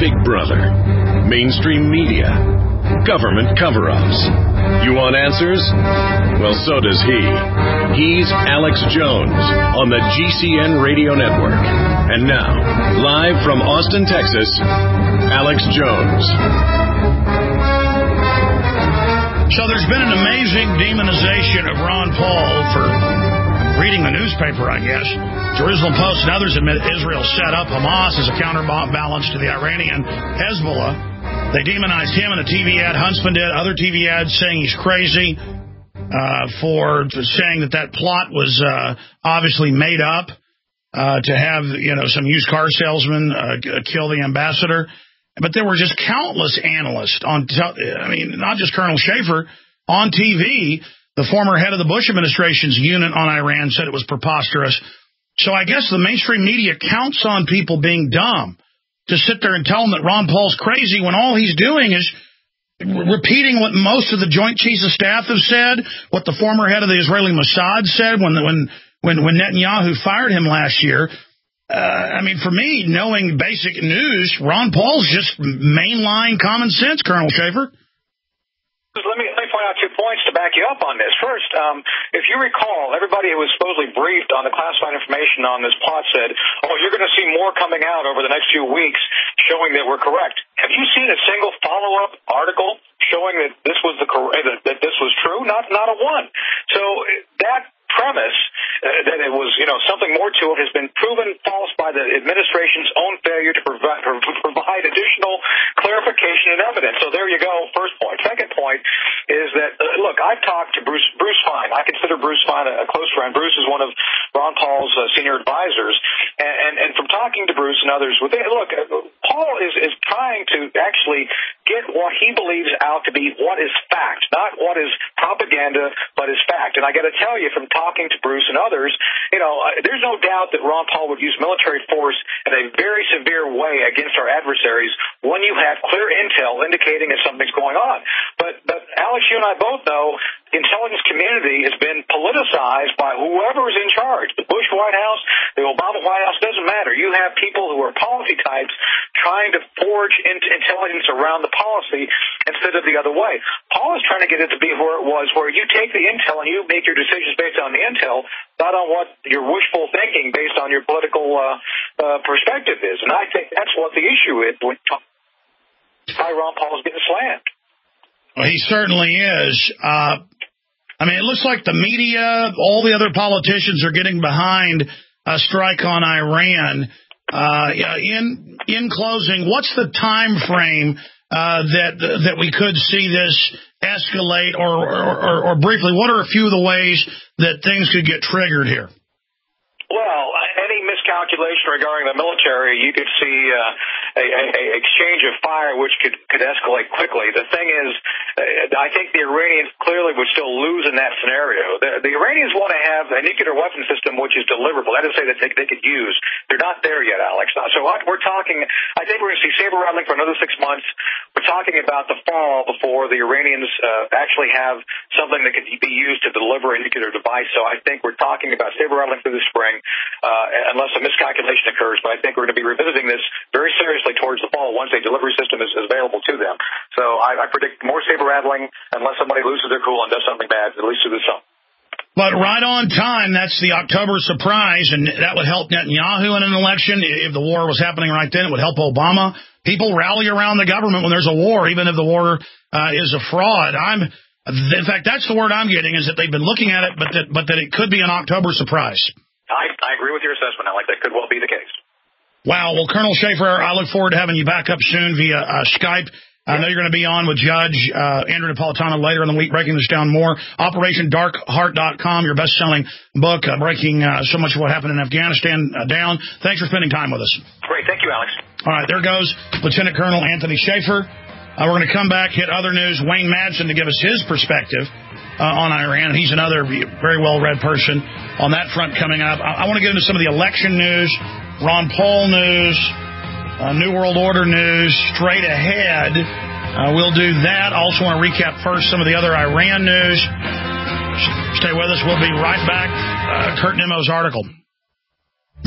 Big Brother, mainstream media, government cover-ups. You want answers? Well, so does he. He's Alex Jones on the GCN Radio Network. And now, live from Austin, Texas, Alex Jones. So there's been an amazing demonization of Ron Paul for reading the newspaper, I guess. Jerusalem Post and others admit Israel set up Hamas as a counterbalance to the Iranian Hezbollah. They demonized him in a TV ad. Huntsman did other TV ads saying he's crazy for saying that plot was obviously made up to have some used car salesman kill the ambassador. But there were just countless analysts not just Colonel Schaefer, on TV. The former head of the Bush administration's unit on Iran said it was preposterous. So I guess the mainstream media counts on people being dumb to sit there and tell them that Ron Paul's crazy when all he's doing is repeating what most of the Joint Chiefs of Staff have said, what the former head of the Israeli Mossad said when Netanyahu fired him last year. For me, knowing basic news, Ron Paul's just mainline common sense, Colonel Schaefer. Let me point out 2 points to back you up on this. First, if you recall, everybody who was supposedly briefed on the classified information on this plot said, you're going to see more coming out over the next few weeks showing that we're correct. Have you seen a single follow-up article showing that this was that this was true? Not a one. So that premise that it was something more to it has been proven false by the administration's own failure to provide additional clarification and evidence. So there you go, first point. Second point is that look, I've talked to Bruce Fein. I consider Bruce Fein a close friend. Bruce is one of Ron Paul's senior advisors, and from talking to Bruce and others, Paul is trying to actually get what he believes out to be what is fact, not what is propaganda, but is fact. And I got to tell you, from talking to Bruce and others, there's no doubt that Ron Paul would use military force in a very severe way against our adversaries when you have clear intel indicating that something's going on. But Alex, you and I both know the intelligence community has been politicized by whoever is in charge. The Bush White House, the Obama White House, doesn't matter. You have people who are policy types trying to forge intelligence around the policy instead of the other way. Paul is trying to get it to be where it was, where you take the intel and you make your decisions based on the intel, not on what your wishful thinking based on your political perspective is. And I think that's what the issue is when Ron Paul's getting slammed. Well, he certainly is. It looks like the media, all the other politicians are getting behind a strike on Iran. In closing, what's the time frame that we could see this escalate, or briefly, what are a few of the ways that things could get triggered here? Well, any miscalculation regarding the military, you could see a exchange of fire, which could escalate quickly. The thing is, I think the Iranians clearly would still lose in that scenario. The Iranians want to have a nuclear weapon system which is deliverable. That is to say that they could use. They're not there yet, Alex. So we're talking, I think we're going to see saber rattling for another 6 months. We're talking about the fall before the Iranians actually have something that could be used to deliver a nuclear device. So I think we're talking about saber rattling through the spring, unless a miscalculation occurs. But I think we're going to be revisiting this very seriously towards the fall once a delivery system is available to them. So I predict more saber rattling unless somebody loses their cool and does something bad, at least through the summer. But right on time, that's the October surprise, and that would help Netanyahu in an election. If the war was happening right then, it would help Obama. People rally around the government when there's a war, even if the war is a fraud. In fact, that's the word I'm getting, is that they've been looking at it, but that it could be an October surprise. I agree with your assessment, Alex. That could well be the case. Wow. Well, Colonel Schaefer, I look forward to having you back up soon via Skype. I know you're going to be on with Judge Andrew Napolitano later in the week, breaking this down more. OperationDarkHeart.com, your best-selling book, breaking so much of what happened in Afghanistan down. Thanks for spending time with us. Great. Thank you, Alex. All right, there goes Lieutenant Colonel Anthony Schaefer. We're going to come back, hit other news. Wayne Madsen to give us his perspective on Iran. He's another very well-read person on that front coming up. I want to get into some of the election news, Ron Paul news, New World Order news straight ahead. We'll do that. I also want to recap first some of the other Iran news. Stay with us. We'll be right back. Kurt Nimmo's article.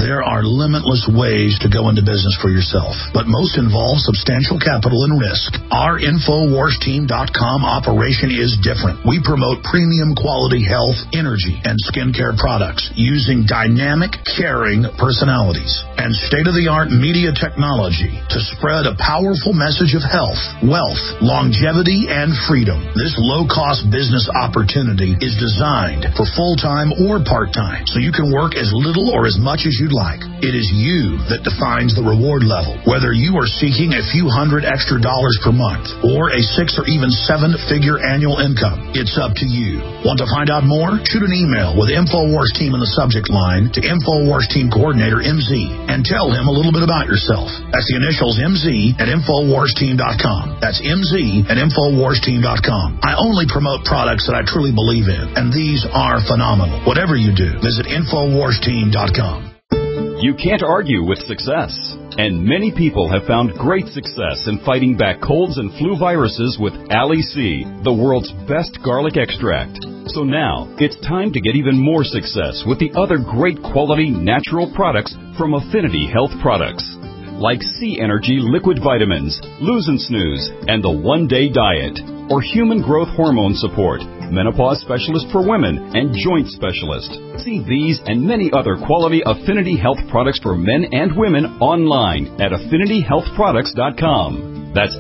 There are limitless ways to go into business for yourself, but most involve substantial capital and risk. Our InfoWarsTeam.com operation is different. We promote premium quality health, energy, and skincare products using dynamic, caring personalities and state-of-the-art media technology to spread a powerful message of health, wealth, longevity, and freedom. This low-cost business opportunity is designed for full-time or part-time, so you can work as little or as much as you'd like. It is you that defines the reward level. Whether you are seeking a few $100 extra per month or a 6 or even 7-figure annual income, it's up to you. Want to find out more? Shoot an email with InfoWars Team in the subject line to InfoWars Team Coordinator MZ and tell him a little bit about yourself. That's the initials MZ at InfoWarsTeam.com. That's MZ at InfoWarsTeam.com. I only promote products that I truly believe in, and these are phenomenal. Whatever you do, visit InfoWarsTeam.com. You can't argue with success. And many people have found great success in fighting back colds and flu viruses with Ali C, the world's best garlic extract. So now, it's time to get even more success with the other great quality natural products from Affinity Health Products, like C Energy Liquid Vitamins, Lose and Snooze, and the One Day Diet, or Human Growth Hormone Support, Menopause Specialist for Women, and Joint Specialist. See these and many other quality Affinity Health products for men and women online at AffinityHealthProducts.com. That's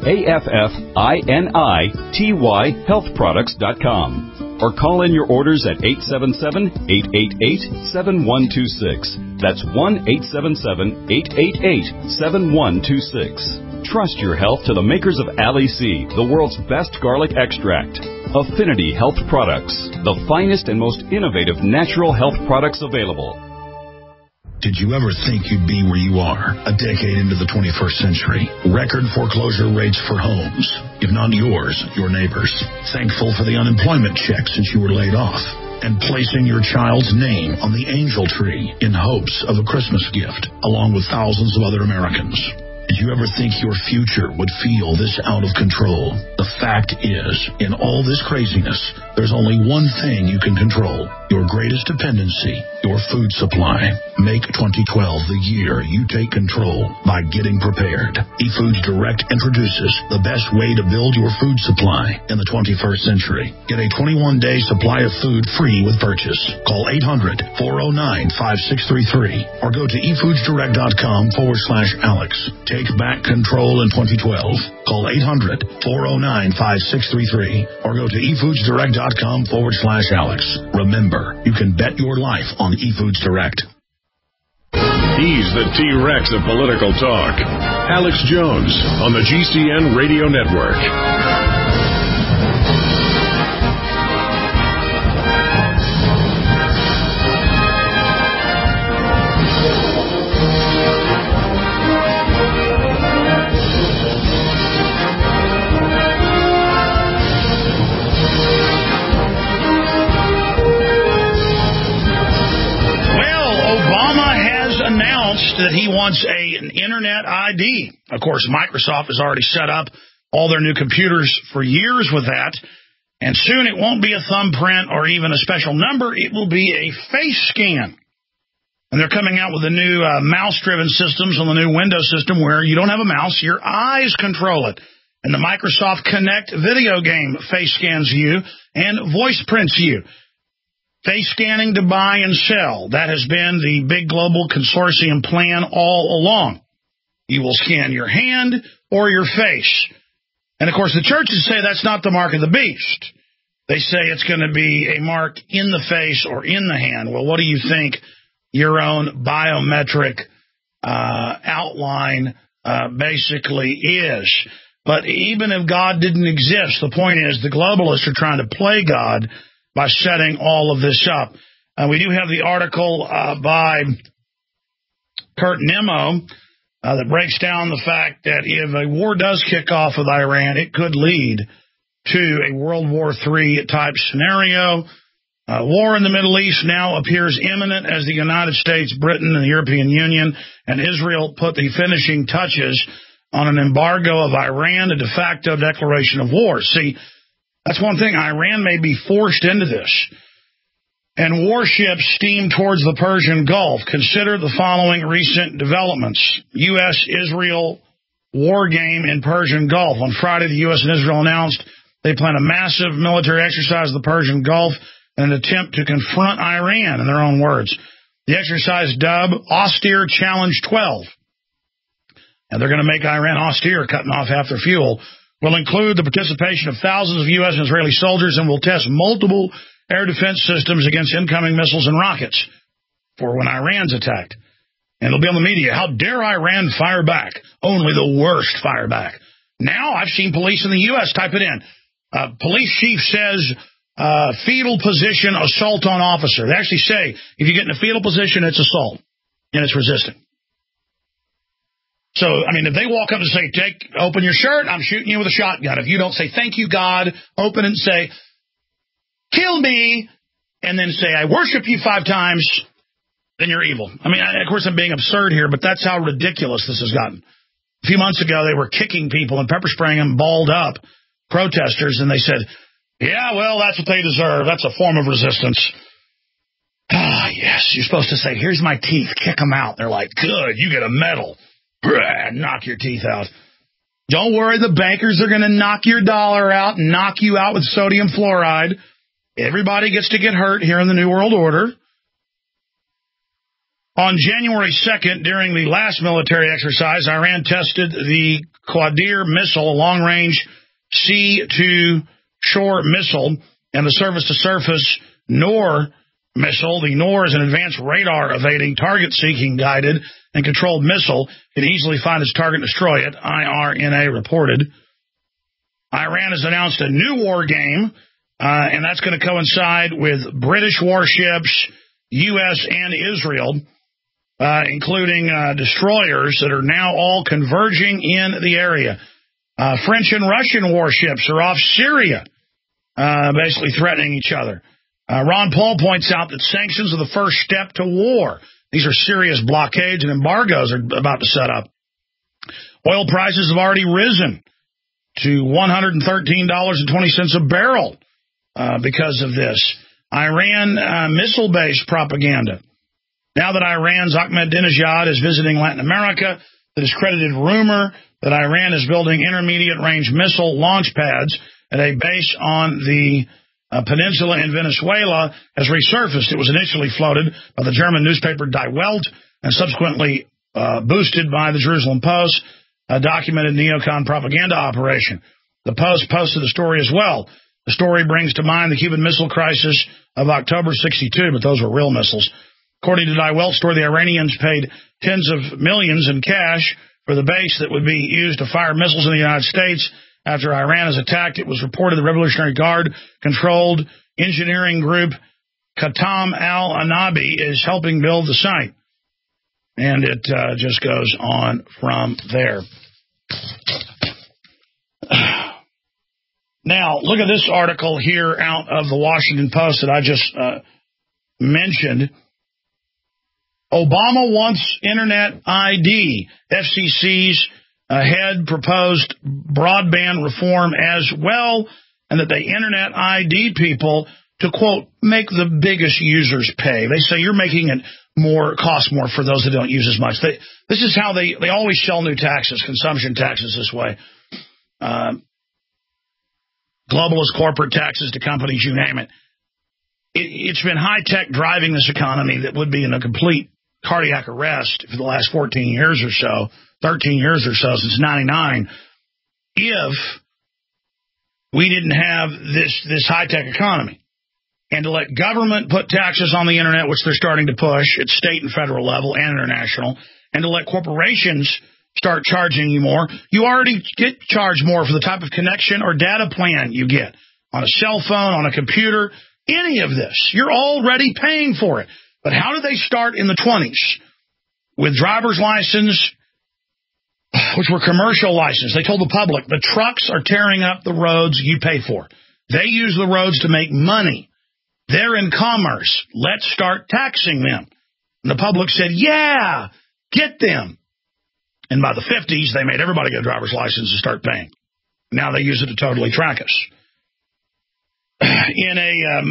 AFFINITY healthproducts.com. Or call in your orders at 877-888-7126. That's 1-877-888-7126. Trust your health to the makers of Ali C, the world's best garlic extract. Affinity Health Products, the finest and most innovative natural health products available. Did you ever think you'd be where you are a decade into the 21st century? Record foreclosure rates for homes, if not yours, your neighbors. Thankful for the unemployment check since you were laid off. And placing your child's name on the angel tree in hopes of a Christmas gift, along with thousands of other Americans. Did you ever think your future would feel this out of control? The fact is, in all this craziness, there's only one thing you can control. Your greatest dependency, your food supply. Make 2012 the year you take control by getting prepared. eFoods Direct introduces the best way to build your food supply in the 21st century. Get a 21-day supply of food free with purchase. Call 800-409-5633 or go to efoodsdirect.com/Alex. Take back control in 2012. Call 800-409-5633 or go to efoodsdirect.com/Alex. Remember, you can bet your life on eFoods Direct. He's the T-Rex of political talk. Alex Jones on the GCN Radio Network. That he wants an internet ID. Of course, Microsoft has already set up all their new computers for years with that, and soon it won't be a thumbprint or even a special number. It will be a face scan. And they're coming out with the new mouse-driven systems on the new Windows system where you don't have a mouse, your eyes control it. And the Microsoft Kinect video game face scans you and voice prints you. Face scanning to buy and sell. That has been the big global consortium plan all along. You will scan your hand or your face. And, of course, the churches say that's not the mark of the beast. They say it's going to be a mark in the face or in the hand. Well, what do you think your own biometric outline basically is? But even if God didn't exist, the point is the globalists are trying to play God by setting all of this up. We do have the article by Kurt Nimmo that breaks down the fact that if a war does kick off with Iran, it could lead to a World War III type scenario. War in the Middle East now appears imminent as the United States, Britain, and the European Union and Israel put the finishing touches on an embargo of Iran, a de facto declaration of war. See, that's one thing. Iran may be forced into this. and warships steam towards the Persian Gulf. Consider the following recent developments. U.S.-Israel war game in Persian Gulf. On Friday, the U.S. and Israel announced they plan a massive military exercise in the Persian Gulf in an attempt to confront Iran, in their own words. The exercise, dubbed Austere Challenge 12, and they're going to make Iran austere, cutting off half their fuel, will include the participation of thousands of U.S. and Israeli soldiers and will test multiple air defense systems against incoming missiles and rockets for when Iran's attacked. And it'll be on the media. How dare Iran fire back? Only the worst fire back. Now I've seen police in the U.S. type it in. Police chief says fetal position assault on officer. They actually say if you get in a fetal position, it's assault, and it's resisting. So, I mean, if they walk up and say, open your shirt, I'm shooting you with a shotgun. If you don't say, thank you, God, open and say, kill me, and then say, I worship you 5 times, then you're evil. I mean, of course, I'm being absurd here, but that's how ridiculous this has gotten. A few months ago, they were kicking people and pepper spraying them balled up protesters, and they said, yeah, well, that's what they deserve. That's a form of resistance. Ah, yes, you're supposed to say, here's my teeth, kick them out. They're like, good, you get a medal. Knock your teeth out. Don't worry, the bankers are going to knock your dollar out and knock you out with sodium fluoride. Everybody gets to get hurt here in the New World Order. On January 2nd, during the last military exercise, Iran tested the Qadir missile, a long-range sea-to-shore missile, and the surface-to-surface Noor missile. The Noor is an advanced radar-evading, target-seeking, guided, and controlled missile. It can easily find its target and destroy it, IRNA reported. Iran has announced a new war game, and that's going to coincide with British warships, U.S. and Israel, including destroyers that are now all converging in the area. French and Russian warships are off Syria, basically threatening each other. Ron Paul points out that sanctions are the first step to war. These are serious blockades and embargoes are about to set up. Oil prices have already risen to $113.20 a barrel because of this. Iran missile-based propaganda. Now that Iran's Ahmadinejad is visiting Latin America, the discredited rumor that Iran is building intermediate-range missile launch pads at a base on the peninsula in Venezuela has resurfaced. It was initially floated by the German newspaper Die Welt and subsequently boosted by the Jerusalem Post, a documented neocon propaganda operation. The Post posted the story as well. The story brings to mind the Cuban Missile Crisis of October 62, but those were real missiles. According to Die Welt's story, the Iranians paid tens of millions in cash for the base that would be used to fire missiles in the United States. After Iran is attacked, it was reported the Revolutionary Guard-controlled engineering group Khatam al-Anabi is helping build the site. And it just goes on from there. Now, look at this article here out of the Washington Post that I just mentioned. Obama wants Internet ID. FCC's head proposed broadband reform as well, and that they Internet ID people to, quote, make the biggest users pay. They say you're making it cost more for those that don't use as much. This is how they always sell new taxes, consumption taxes this way. Globalist corporate taxes to companies, you name it. It's been high-tech driving this economy that would be in a complete cardiac arrest for the last 14 years or so, 13 years or so since 99, if we didn't have this high-tech economy. And to let government put taxes on the Internet, which they're starting to push at state and federal level and international, and to let corporations start charging you more, you already get charged more for the type of connection or data plan you get on a cell phone, on a computer, any of this. You're already paying for it. But how did they start in the 20s? With driver's license, which were commercial license. They told the public, the trucks are tearing up the roads you pay for. They use the roads to make money. They're in commerce. Let's start taxing them. And the public said, yeah, get them. And by the 50s, they made everybody get a driver's license and start paying. Now they use it to totally track us. In a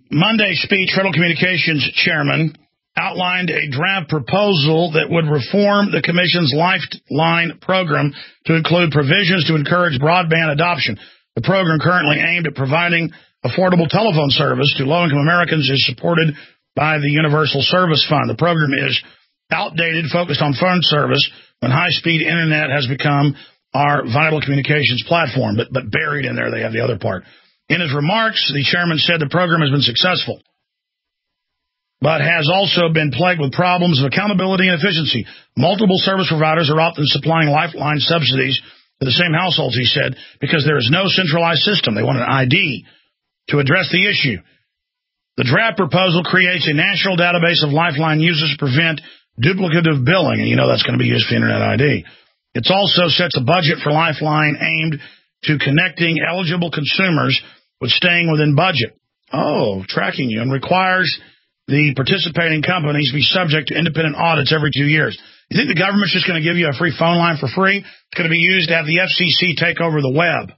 Monday's speech, Federal Communications Chairman outlined a draft proposal that would reform the Commission's Lifeline program to include provisions to encourage broadband adoption. The program, currently aimed at providing affordable telephone service to low-income Americans, is supported by the Universal Service Fund. The program is outdated, focused on phone service, when high-speed Internet has become our vital communications platform. But buried in there, they have the other part. In his remarks, the chairman said the program has been successful, but has also been plagued with problems of accountability and efficiency. Multiple service providers are often supplying Lifeline subsidies to the same households, he said, because there is no centralized system. They want an ID to address the issue. The draft proposal creates a national database of Lifeline users to prevent duplicative billing, and you know that's going to be used for Internet ID. It also sets a budget for Lifeline aimed to connecting eligible consumers with staying within budget. Oh, tracking you, and requires the participating companies be subject to independent audits every 2 years. You think the government's just going to give you a free phone line for free? It's going to be used to have the FCC take over the web.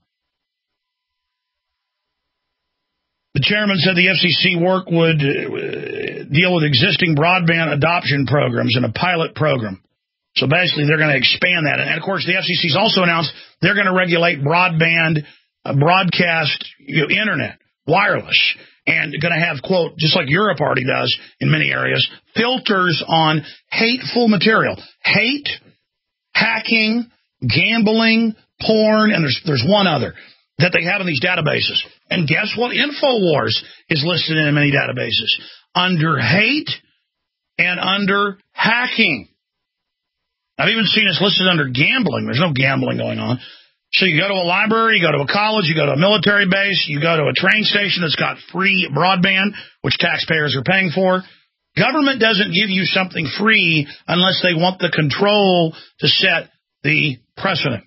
The chairman said the FCC work would deal with existing broadband adoption programs in a pilot program. So basically, they're going to expand that. And, of course, the FCC's also announced they're going to regulate broadband broadcast Internet, wireless, and going to have, quote, just like Europe already does in many areas, filters on hateful material. Hate, hacking, gambling, porn, and there's one other that they have in these databases. And guess what? InfoWars is listed in many databases under hate and under hacking. I've even seen it's listed under gambling. There's no gambling going on. So you go to a library, you go to a college, you go to a military base, you go to a train station that's got free broadband, which taxpayers are paying for. Government doesn't give you something free unless they want the control to set the precedent.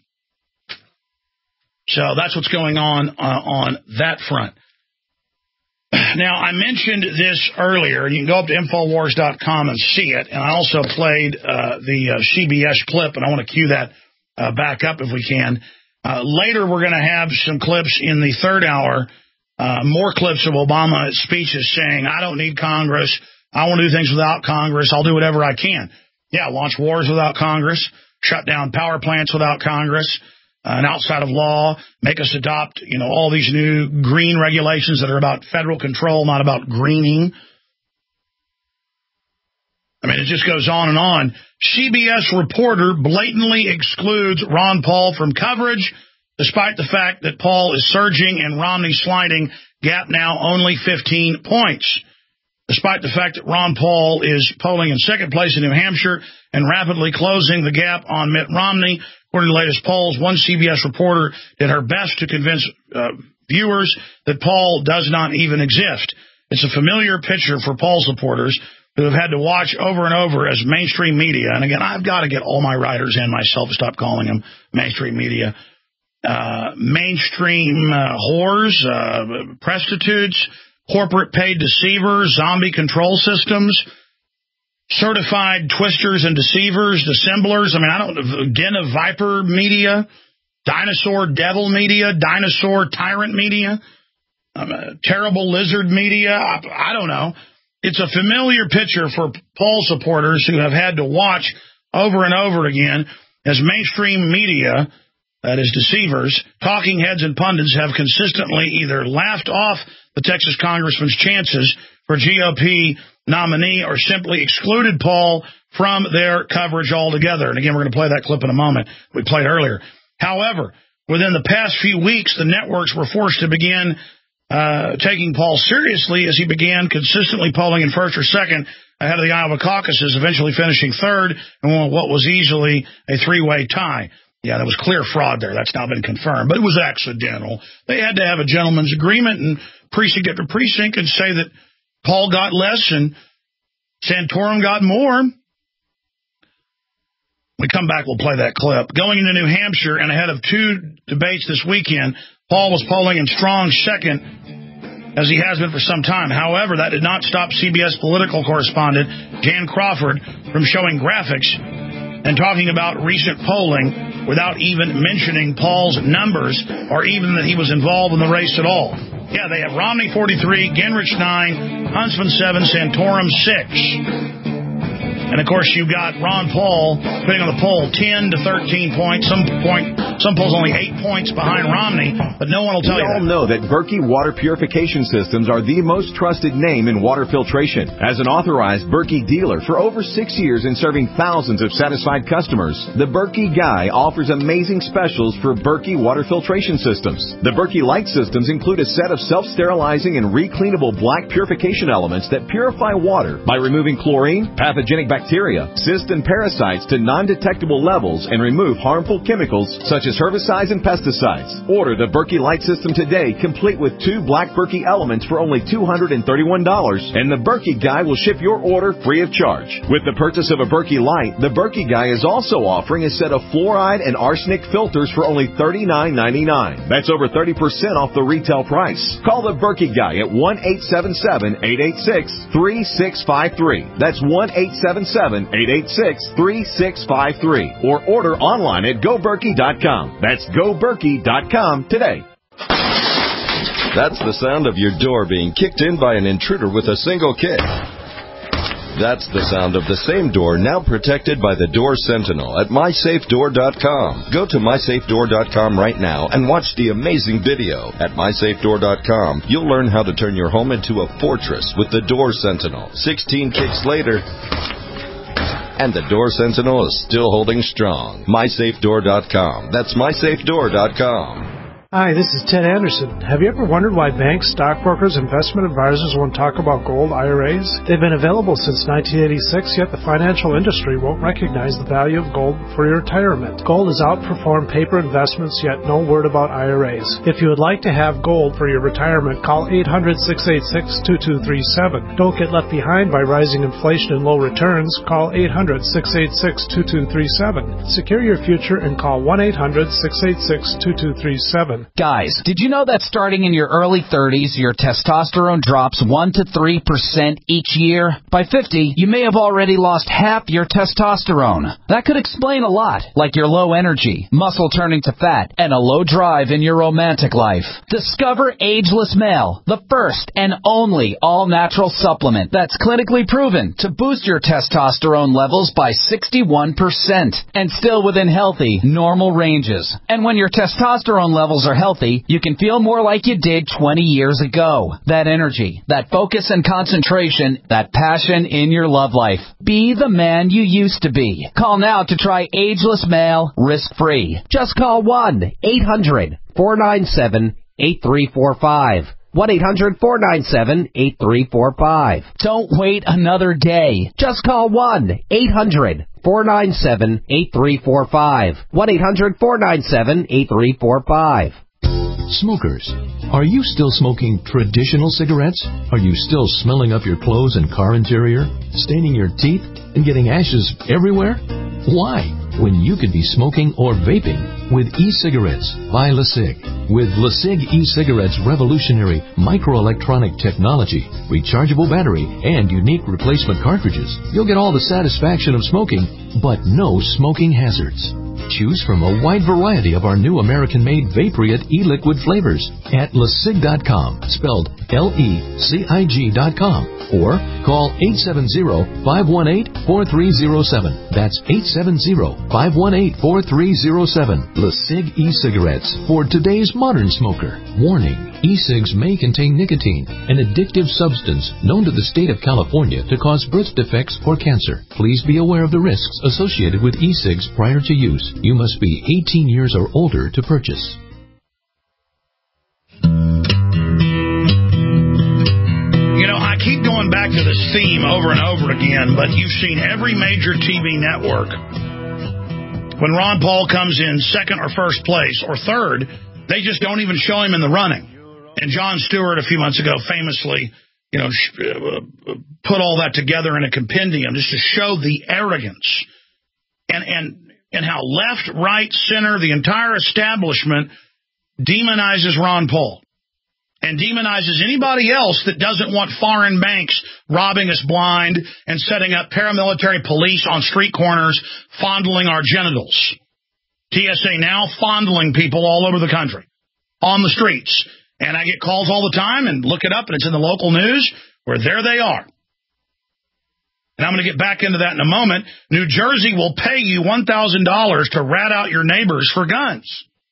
So that's what's going on that front. Now, I mentioned this earlier. You can go up to Infowars.com and see it. And I also played the CBS clip, and I want to cue that back up if we can. Later, we're going to have some clips in the third hour, more clips of Obama's speeches saying, I don't need Congress. I want to do things without Congress. I'll do whatever I can. Yeah, launch wars without Congress, shut down power plants without Congress, and outside of law, make us adopt, all these new green regulations that are about federal control, not about greening. I mean, it just goes on and on. CBS reporter blatantly excludes Ron Paul from coverage, despite the fact that Paul is surging and Romney sliding, gap now only 15 points. Despite the fact that Ron Paul is polling in second place in New Hampshire and rapidly closing the gap on Mitt Romney, according to the latest polls, one CBS reporter did her best to convince viewers that Paul does not even exist. It's a familiar picture for Paul supporters who have had to watch over and over as mainstream media, and again, I've got to get all my writers and myself to stop calling them mainstream media, mainstream whores, prostitutes, corporate paid deceivers, zombie control systems, certified twisters and deceivers, dissemblers. I mean, I don't know, Den of Viper media, dinosaur devil media, dinosaur tyrant media, terrible lizard media. I don't know. It's a familiar picture for Paul supporters who have had to watch over and over again as mainstream media, that is deceivers, talking heads and pundits have consistently either laughed off the Texas congressman's chances for GOP nominee or simply excluded Paul from their coverage altogether. And again, we're going to play that clip in a moment we played earlier. However, within the past few weeks, the networks were forced to begin taking Paul seriously as he began consistently polling in first or second ahead of the Iowa caucuses, eventually finishing third in what was easily a three-way tie. Yeah, there was clear fraud there. That's now been confirmed, but it was accidental. They had to have a gentleman's agreement and precinct after precinct and say that Paul got less and Santorum got more. When we come back, we'll play that clip. Going into New Hampshire and ahead of two debates this weekend, Paul was polling in strong second, as he has been for some time. However, that did not stop CBS political correspondent Jan Crawford from showing graphics and talking about recent polling without even mentioning Paul's numbers or even that he was involved in the race at all. Yeah, they have Romney 43, Gingrich 9, Huntsman 7, Santorum 6. And, of course, you've got Ron Paul, depending on the poll, 10 to 13 points. Some polls only 8 points behind Romney, but no one will tell you that. We all know that Berkey Water Purification Systems are the most trusted name in water filtration. As an authorized Berkey dealer for over 6 years and serving thousands of satisfied customers, the Berkey Guy offers amazing specials for Berkey Water Filtration Systems. The Berkey Light systems include a set of self-sterilizing and recleanable black purification elements that purify water by removing chlorine, pathogenic bacteria, cysts, and parasites to non-detectable levels and remove harmful chemicals such as herbicides and pesticides. Order the Berkey Light system today, complete with 2 black Berkey elements for only $231, and the Berkey Guy will ship your order free of charge. With the purchase of a Berkey Light, the Berkey Guy is also offering a set of fluoride and arsenic filters for only $39.99. That's over 30% off the retail price. Call the Berkey Guy at 1-877-886-3653. That's 1-877-886-3653. Or order online at GoBerkey.com. That's GoBerkey.com today. That's the sound of your door being kicked in by an intruder with a single kick. That's the sound of the same door now protected by the Door Sentinel at MySafeDoor.com. Go to MySafeDoor.com right now and watch the amazing video. At MySafeDoor.com, you'll learn how to turn your home into a fortress with the Door Sentinel. 16 kicks later, and the Door Sentinel is still holding strong. MySafeDoor.com. That's MySafeDoor.com. Hi, this is Ted Anderson. Have you ever wondered why banks, stockbrokers, investment advisors won't talk about gold IRAs? They've been available since 1986, yet the financial industry won't recognize the value of gold for your retirement. Gold has outperformed paper investments, yet no word about IRAs. If you would like to have gold for your retirement, call 800-686-2237. Don't get left behind by rising inflation and low returns. Call 800-686-2237. Secure your future and call 1-800-686-2237. Guys, did you know that starting in your early 30s, your testosterone drops 1 to 3% each year? By 50, you may have already lost half your testosterone. That could explain a lot, like your low energy, muscle turning to fat, and a low drive in your romantic life. Discover Ageless Male, the first and only all-natural supplement that's clinically proven to boost your testosterone levels by 61% and still within healthy, normal ranges. And when your testosterone levels are healthy, you can feel more like you did 20 years ago. That energy, that focus and concentration, that passion in your love life. Be the man you used to be. Call now to try Ageless Male risk-free. Just call 1-800-497-8345. 1-800-497-8345. Don't wait another day. Just call 1-800-497-8345. 1-800-497-8345. Smokers, are you still smoking traditional cigarettes? Are you still smelling up your clothes and car interior, staining your teeth, and getting ashes everywhere? Why, when you could be smoking or vaping with e-cigarettes by LeSig? With LeSig e-cigarettes' revolutionary microelectronic technology, rechargeable battery, and unique replacement cartridges, you'll get all the satisfaction of smoking, but no smoking hazards. Choose from a wide variety of our new American-made Vaporite e-liquid flavors at LeSig.com, spelled LECIG.com, or call 870-518-4307. That's 870-518-4307. LeSig e-cigarettes for today's modern smoker. Warning, e-cigs may contain nicotine, an addictive substance known to the state of California to cause birth defects or cancer. Please be aware of the risks associated with e-cigs prior to use. You must be 18 years or older to purchase. You know, I keep going back to this theme over and over again, but you've seen every major TV network. When Ron Paul comes in second or first place or third, they just don't even show him in the running. And Jon Stewart a few months ago famously, put all that together in a compendium just to show the arrogance and how left, right, center, the entire establishment demonizes Ron Paul and demonizes anybody else that doesn't want foreign banks robbing us blind and setting up paramilitary police on street corners fondling our genitals. TSA now fondling people all over the country on the streets And I get calls all the time and look it up, and it's in the local news where there they are. And I'm going to get back into that in a moment. New Jersey will pay you $1,000 to rat out your neighbors for guns.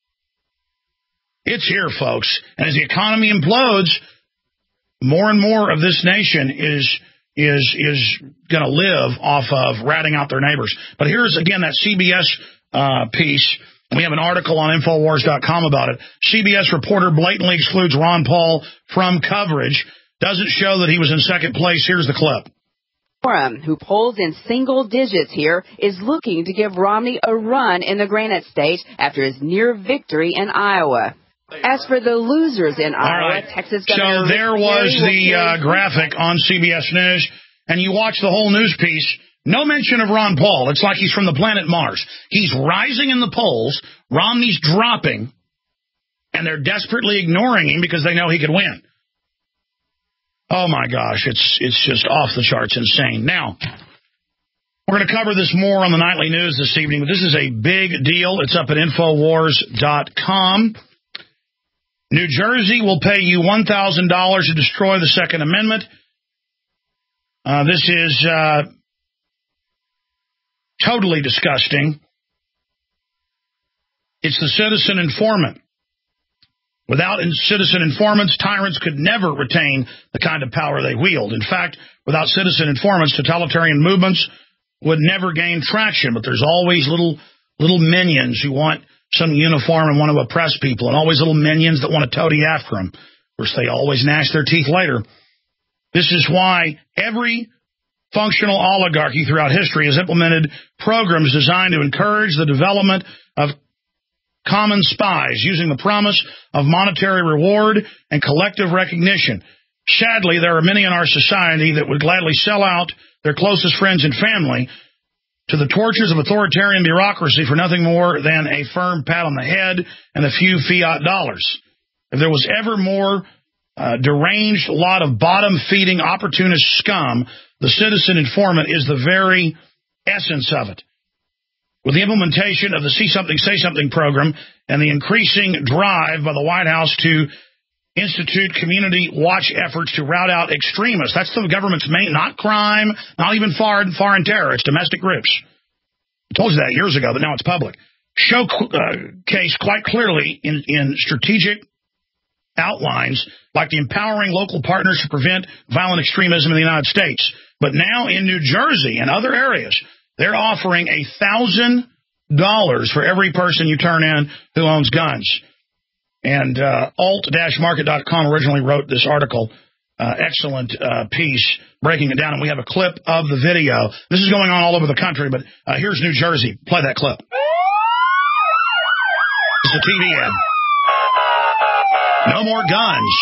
It's here, folks. And as the economy implodes, more and more of this nation is going to live off of ratting out their neighbors. But here's, again, that CBS piece. We have an article on Infowars.com about it. CBS reporter blatantly excludes Ron Paul from coverage. Doesn't show that he was in second place. Here's the clip. Who polls in single digits here, is looking to give Romney a run in the Granite State after his near victory in Iowa. As for the losers in Iowa, Texas Governor... So there was the graphic on CBS News, and you watch the whole news piece. No mention of Ron Paul. It's like he's from the planet Mars. He's rising in the polls. Romney's dropping, and they're desperately ignoring him because they know he could win. Oh, my gosh, it's just off the charts insane. Now, we're going to cover this more on the Nightly News this evening, but this is a big deal. It's up at Infowars.com. New Jersey will pay you $1,000 to destroy the Second Amendment. This is totally disgusting. It's the citizen informant. Without citizen informants, tyrants could never retain the kind of power they wield. In fact, without citizen informants, totalitarian movements would never gain traction. But there's always little minions who want some uniform and want to oppress people, and always little minions that want to toady after them. Of course, they always gnash their teeth later. This is why every functional oligarchy throughout history has implemented programs designed to encourage the development of common spies using the promise of monetary reward and collective recognition. Sadly, there are many in our society that would gladly sell out their closest friends and family to the tortures of authoritarian bureaucracy for nothing more than a firm pat on the head and a few fiat dollars. If there was ever more deranged lot of bottom-feeding opportunist scum, the citizen informant is the very essence of it. With the implementation of the See Something, Say Something program and the increasing drive by the White House to institute community watch efforts to rout out extremists. That's the government's main, not crime, not even foreign terror. It's domestic groups. I told you that years ago, but now it's public. Showcase quite clearly in strategic outlines like the empowering local partners to prevent violent extremism in the United States. But now in New Jersey and other areas, they're offering $1,000 for every person you turn in who owns guns. And alt-market.com originally wrote this article, excellent piece, breaking it down. And we have a clip of the video. This is going on all over the country, but here's New Jersey. Play that clip. It's a TV ad. No more guns.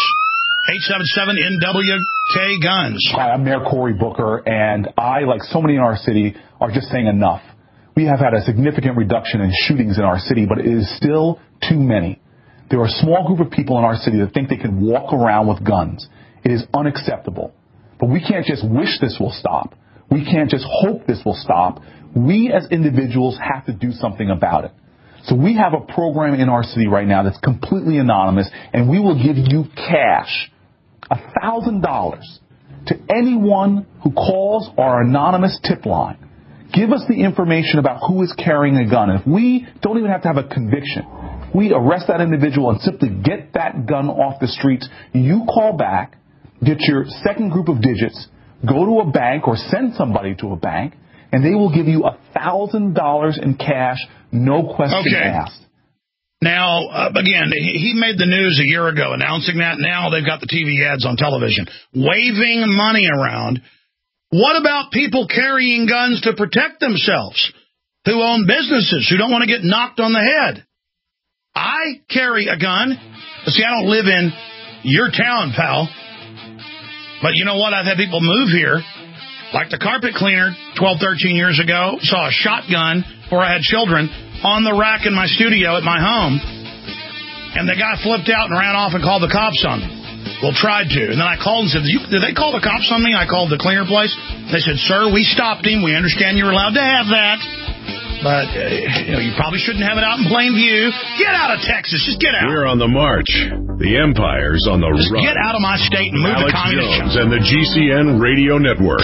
877-NWK Guns. Hi, I'm Mayor Cory Booker, and I, like so many in our city, are just saying enough. We have had a significant reduction in shootings in our city, but it is still too many. There are a small group of people in our city that think they can walk around with guns. It is unacceptable. But we can't just wish this will stop. We can't just hope this will stop. We as individuals have to do something about it. So we have a program in our city right now that's completely anonymous, and we will give you cash, $1,000, to anyone who calls our anonymous tip line. Give us the information about who is carrying a gun. If we don't even have to have a conviction, we arrest that individual and simply get that gun off the streets. You call back, get your second group of digits, go to a bank or send somebody to a bank, and they will give you $1,000 in cash, no question asked. Now, again, he made the news a year ago announcing that. Now they've got the TV ads on television, waving money around. What about people carrying guns to protect themselves, who own businesses, who don't want to get knocked on the head? I carry a gun. See, I don't live in your town, pal. But you know what? I've had people move here, like the carpet cleaner 12, 13 years ago, saw a shotgun before I had children on the rack in my studio at my home, and the guy flipped out and ran off and called the cops on me. Well, tried to. And then I called and said, did they call the cops on me? I called the cleaner place. They said, sir, we stopped him. We understand you're allowed to have that. But, you probably shouldn't have it out in plain view. Get out of Texas. Just get out. We're on the march. The empire's on the run. Get out of my state and move to communist Alex Jones and the GCN Radio Network.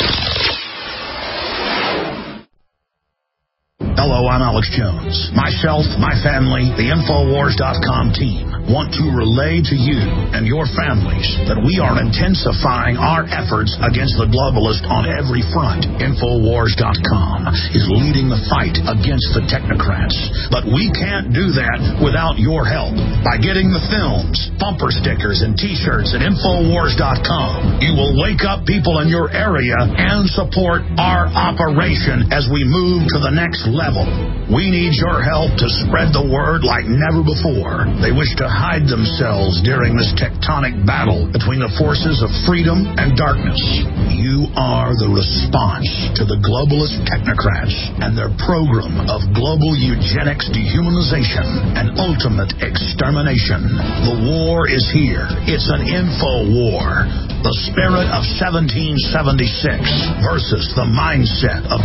Hello, I'm Alex Jones. Myself, my family, the Infowars.com team want to relay to you and your families that we are intensifying our efforts against the globalist on every front. Infowars.com is leading the fight against the technocrats. But we can't do that without your help. By getting the films, bumper stickers, and T-shirts at Infowars.com, you will wake up people in your area and support our operation as we move to the next level. We need your help to spread the word like never before. They wish to hide themselves during this tectonic battle between the forces of freedom and darkness. You are the response to the globalist technocrats and their program of global eugenics, dehumanization, and ultimate extermination. The war is here. It's an info war. The spirit of 1776 versus the mindset of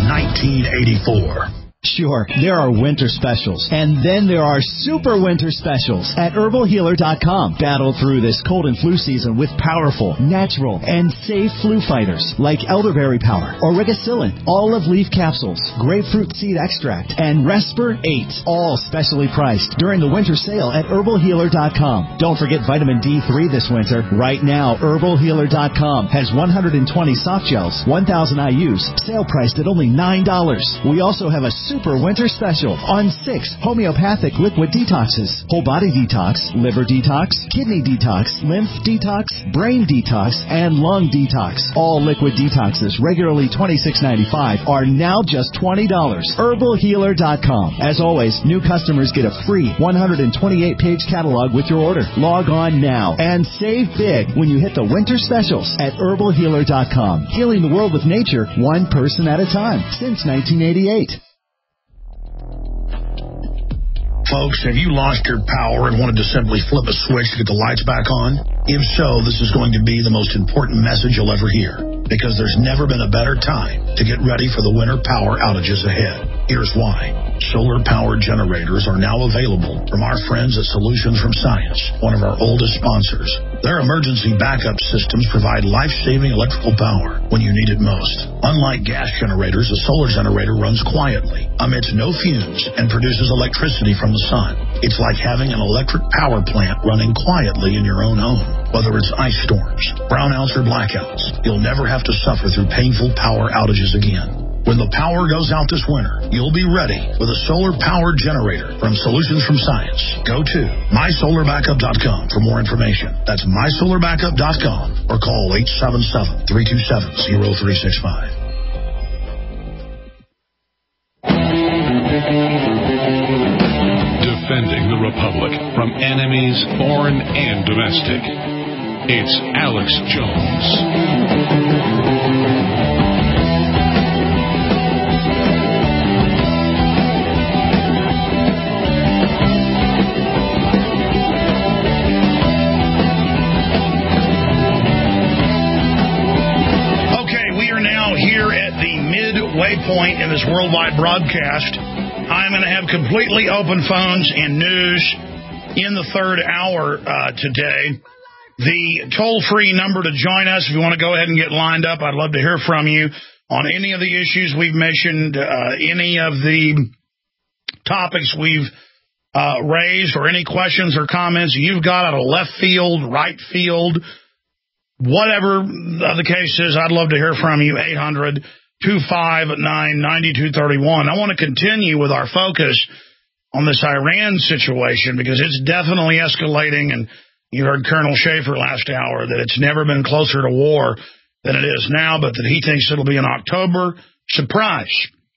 1984. Sure, there are winter specials, and then there are super winter specials at HerbalHealer.com. Battle through this cold and flu season with powerful, natural, and safe flu fighters like elderberry powder, Origicillin, olive leaf capsules, grapefruit seed extract, and Resper 8, all specially priced during the winter sale at HerbalHealer.com. Don't forget vitamin D3 this winter. Right now, HerbalHealer.com has 120 soft gels, 1,000 IUs, sale priced at only $9. We also have a super winter special on 6 homeopathic liquid detoxes: whole body detox, liver detox, kidney detox, lymph detox, brain detox, and lung detox. All liquid detoxes, regularly $26.95, are now just $20. HerbalHealer.com. As always, new customers get a free 128-page catalog with your order. Log on now and save big when you hit the winter specials at HerbalHealer.com. Healing the world with nature, one person at a time, since 1988. Folks, have you lost your power and wanted to simply flip a switch to get the lights back on? If so, this is going to be the most important message you'll ever hear, because there's never been a better time to get ready for the winter power outages ahead. Here's why. Solar-powered generators are now available from our friends at Solutions from Science, one of our oldest sponsors. Their emergency backup systems provide life-saving electrical power when you need it most. Unlike gas generators, a solar generator runs quietly, emits no fumes, and produces electricity from the sun. It's like having an electric power plant running quietly in your own home. Whether it's ice storms, brownouts, or blackouts, you'll never have to suffer through painful power outages again. When the power goes out this winter, you'll be ready with a solar-powered generator from Solutions from Science. Go to mysolarbackup.com for more information. That's mysolarbackup.com or call 877-327-0365. Defending the Republic from enemies, foreign and domestic. It's Alex Jones. Point in this worldwide broadcast. I'm going to have completely open phones and news in the third hour today. The toll-free number to join us, if you want to go ahead and get lined up, I'd love to hear from you on any of the issues we've mentioned, any of the topics we've raised, or any questions or comments you've got out of left field, right field, whatever the case is. I'd love to hear from you. 800-259-9231. I want to continue with our focus on this Iran situation, because it's definitely escalating, and you heard Colonel Schaefer last hour that it's never been closer to war than it is now, but that he thinks it'll be an October surprise.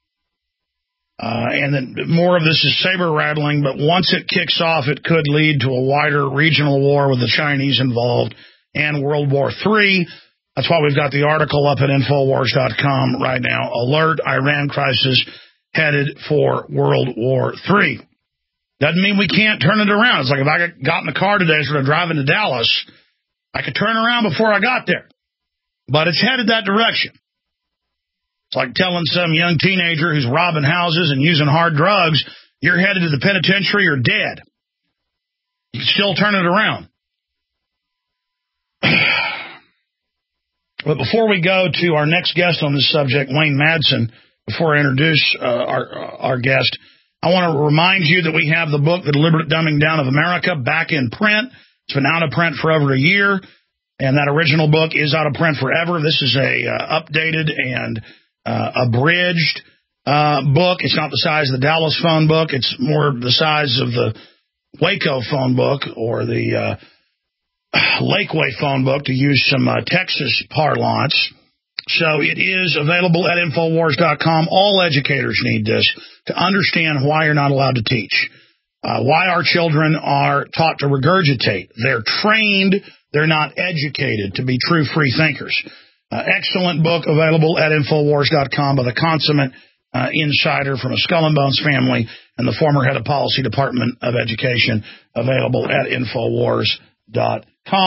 And that more of this is saber-rattling, but once it kicks off, it could lead to a wider regional war with the Chinese involved and World War III. That's why we've got the article up at Infowars.com right now. Alert, Iran crisis headed for World War III. Doesn't mean we can't turn it around. It's like if I got in the car today, sort of driving to Dallas, I could turn around before I got there. But it's headed that direction. It's like telling some young teenager who's robbing houses and using hard drugs, you're headed to the penitentiary or dead. You can still turn it around. But before we go to our next guest on this subject, Wayne Madsen, before I introduce our guest, I want to remind you that we have the book, The Deliberate Dumbing Down of America, back in print. It's been out of print for over a year, and that original book is out of print forever. This is a updated and abridged book. It's not the size of the Dallas phone book. It's more the size of the Waco phone book or the Lakeway phone book, to use some Texas parlance. So it is available at Infowars.com. All educators need this to understand why you're not allowed to teach, why our children are taught to regurgitate. They're trained, they're not educated to be true free thinkers. Excellent book available at Infowars.com by the consummate insider from a Skull and Bones family and the former head of policy department of education, available at Infowars.com.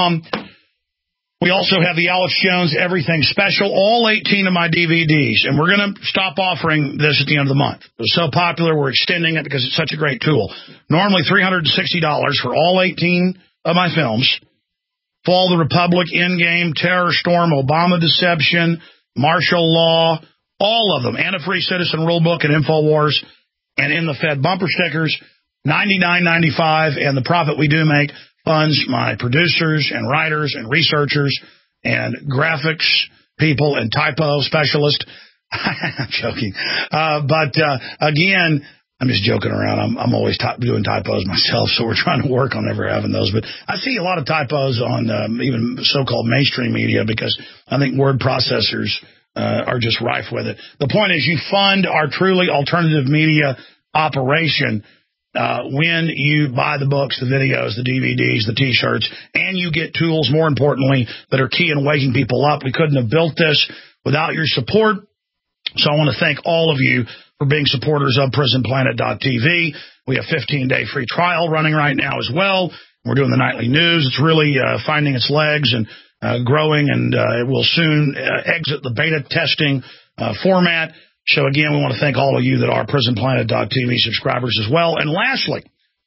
We also have the Alex Jones Everything Special, all 18 of my DVDs, and we're going to stop offering this at the end of the month. It was so popular, we're extending it because it's such a great tool. Normally $360 for all 18 of my films. Fall of the Republic, Endgame, Terror Storm, Obama Deception, Martial Law, all of them. Anti-Free Citizen Rulebook and Infowars, and In the Fed bumper stickers, $99.95, and the profit we do make funds my producers and writers and researchers and graphics people and typo specialists. I'm joking. But again, I'm just joking around. I'm always doing typos myself, so we're trying to work on never having those. But I see a lot of typos on even so-called mainstream media because I think word processors are just rife with it. The point is, you fund our truly alternative media operation when you buy the books, the videos, the DVDs, the T-shirts, and you get tools, more importantly, that are key in waking people up. We couldn't have built this without your support. So I want to thank all of you for being supporters of PrisonPlanet.tv. We have 15-day free trial running right now as well. We're doing the nightly news. It's really finding its legs and growing, and it will soon exit the beta testing format. So, again, we want to thank all of you that are PrisonPlanet.tv subscribers as well. And lastly,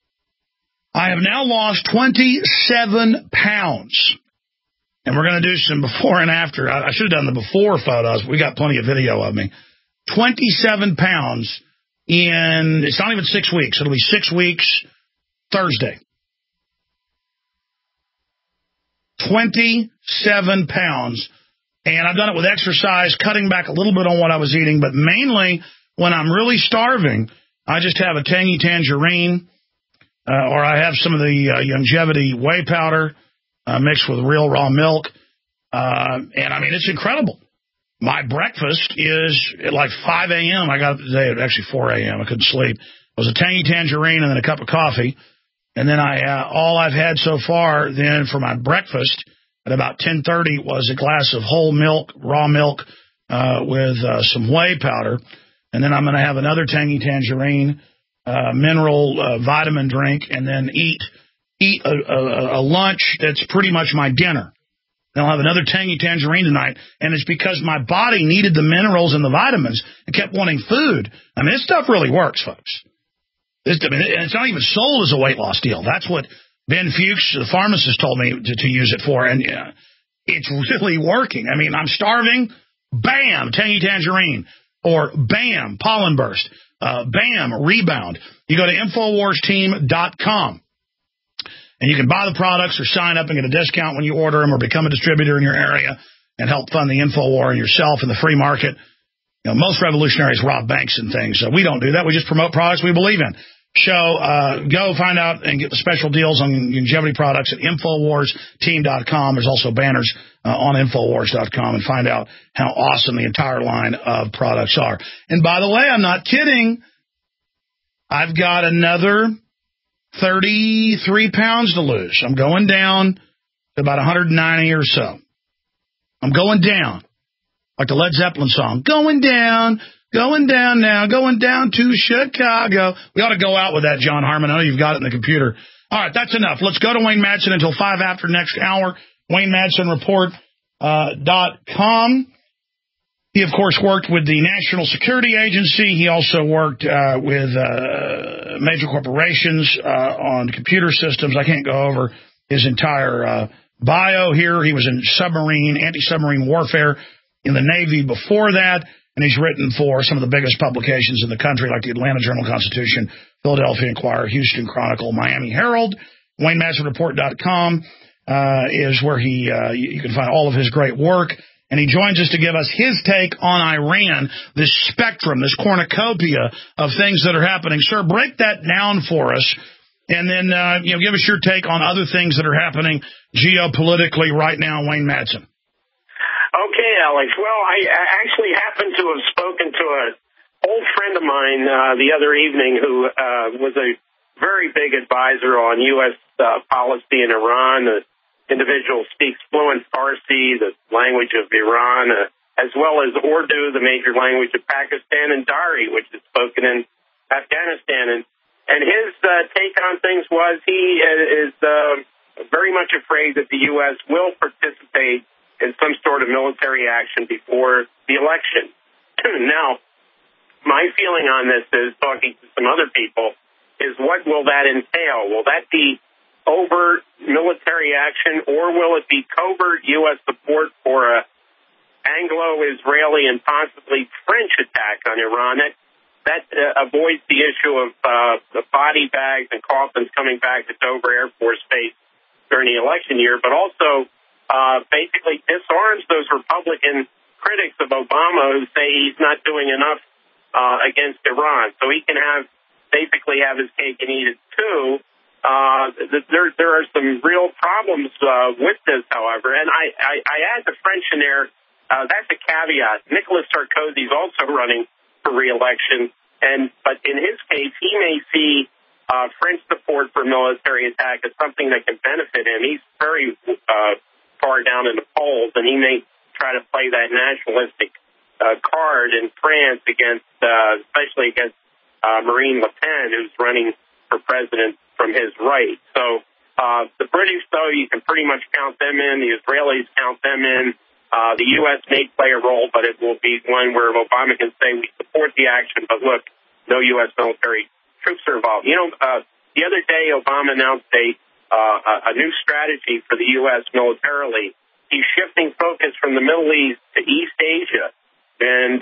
I have now lost 27 pounds. And we're going to do some before and after. I should have done the before photos, but we got plenty of video of me. 27 pounds in, it's not even 6 weeks. It'll be 6 weeks Thursday. 27 pounds. And I've done it with exercise, cutting back a little bit on what I was eating, but mainly when I'm really starving, I just have a tangy tangerine, or I have some of the Longevity whey powder mixed with real raw milk. And, I mean, it's incredible. My breakfast is at like 5 a.m. I got up today at actually 4 a.m. I couldn't sleep. It was a tangy tangerine and then a cup of coffee. And then all I've had so far then for my breakfast at about 10:30 was a glass of whole milk, raw milk, with some whey powder. And then I'm going to have another tangy tangerine, mineral vitamin drink, and then eat a lunch that's pretty much my dinner. Then I'll have another tangy tangerine tonight, and it's because my body needed the minerals and the vitamins and kept wanting food. I mean, this stuff really works, folks. It's not even sold as a weight loss deal. That's what Ben Fuchs, the pharmacist, told me to use it for, and it's really working. I mean, I'm starving, bam, tangy tangerine, or bam, pollen burst, bam, rebound. You go to InfoWarsTeam.com, and you can buy the products or sign up and get a discount when you order them or become a distributor in your area and help fund the InfoWar and yourself in the free market. You know, most revolutionaries rob banks and things, so we don't do that. We just promote products we believe in. So go find out and get the special deals on longevity products at InfoWarsTeam.com. There's also banners on Infowars.com, and find out how awesome the entire line of products are. And by the way, I'm not kidding. I've got another 33 pounds to lose. I'm going down to about 190 or so. I'm going down. Like the Led Zeppelin song, going down now, going down to Chicago. We ought to go out with that, John Harmon. I know you've got it in the computer. All right, that's enough. Let's go to Wayne Madsen until 5 after next hour. WayneMadsenReport.com. He, of course, worked with the National Security Agency. He also worked with major corporations on computer systems. I can't go over his entire bio here. He was in anti-submarine warfare in the Navy before that, and he's written for some of the biggest publications in the country, like the Atlanta Journal-Constitution, Philadelphia Inquirer, Houston Chronicle, Miami Herald. WayneMadsonReport.com is where you can find all of his great work. And he joins us to give us his take on Iran, this spectrum, this cornucopia of things that are happening. Sir, break that down for us, and then give us your take on other things that are happening geopolitically right now. Wayne Madsen. Okay, Alex. Well, I actually happened to have spoken to an old friend of mine the other evening who was a very big advisor on U.S. policy in Iran. The individual speaks fluent Farsi, the language of Iran, as well as Urdu, the major language of Pakistan, and Dari, which is spoken in Afghanistan. And his take on things was he is very much afraid that the U.S. will participate in some sort of military action before the election. Now, my feeling on this is, talking to some other people, is what will that entail? Will that be overt military action, or will it be covert U.S. support for a Anglo-Israeli and possibly French attack on Iran? That avoids the issue of the body bags and coffins coming back to Dover Air Force Base during the election year, but also basically disarms those Republican critics of Obama who say he's not doing enough against Iran. So he can basically have his cake and eat it too. There are some real problems with this, however, and I add the French in there. That's a caveat. Nicolas Sarkozy is also running for re-election, but in his case, he may see French support for military attack as something that can benefit him. He's very far down in the polls, and he may try to play that nationalistic card in France especially against Marine Le Pen, who's running for president from his right. So the British, though, you can pretty much count them in. The Israelis count them in. The U.S. may play a role, but it will be one where Obama can say, we support the action, but look, no U.S. military troops are involved. The other day, Obama announced a new strategy for the U.S. militarily. He's shifting focus from the Middle East to East Asia. And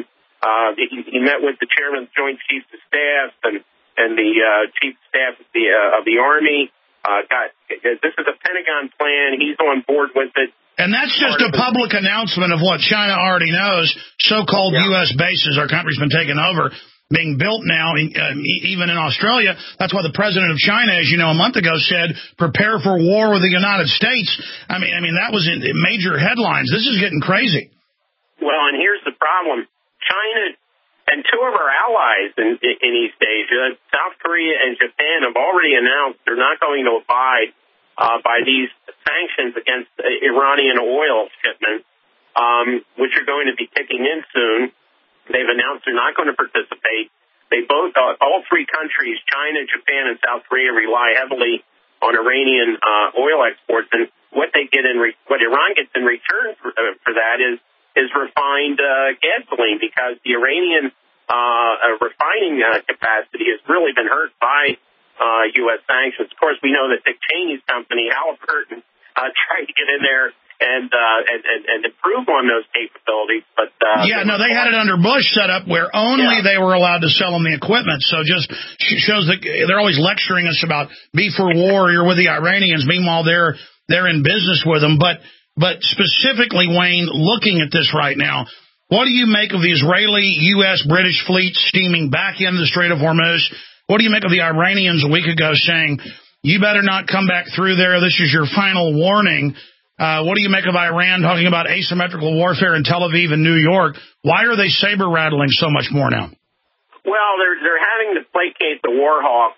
he met with the chairman of the Joint Chiefs of Staff and the chief of staff of the Army. This is a Pentagon plan. He's on board with it. And that's just a public announcement of what China already knows. So-called U.S. bases our country's been taken over, being built now, even in Australia. That's why the president of China, as you know, a month ago said, prepare for war with the United States. I mean, that was in major headlines. This is getting crazy. Well, and here's the problem. China and two of our allies in East Asia, South Korea and Japan, have already announced they're not going to abide by these sanctions against Iranian oil shipments, which are going to be kicking in soon. They've announced they're not going to participate. All three countries, China, Japan, and South Korea, rely heavily on Iranian oil exports, and what Iran gets in return for that is refined gasoline, because the Iranian refining capacity has really been hurt by U.S. sanctions. Of course, we know that Dick Cheney's company, Halliburton, tried to get in there and improve on those capabilities. But they had it under Bush set up where only they were allowed to sell them the equipment. So just shows that they're always lecturing us about be for war, you're with the Iranians. Meanwhile, they're in business with them. But specifically, Wayne, looking at this right now, what do you make of the Israeli, U.S., British fleets steaming back into the Strait of Hormuz? What do you make of the Iranians a week ago saying, you better not come back through there, this is your final warning? What do you make of Iran talking about asymmetrical warfare in Tel Aviv and New York? Why are they saber-rattling so much more now? Well, they're having to placate the war hawks